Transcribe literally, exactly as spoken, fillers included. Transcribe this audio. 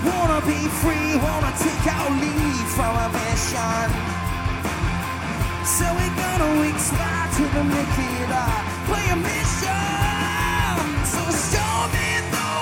Wanna be free, wanna take out leave from a mission. So we're gonna expire to the naked eye. Play a mission. So show me the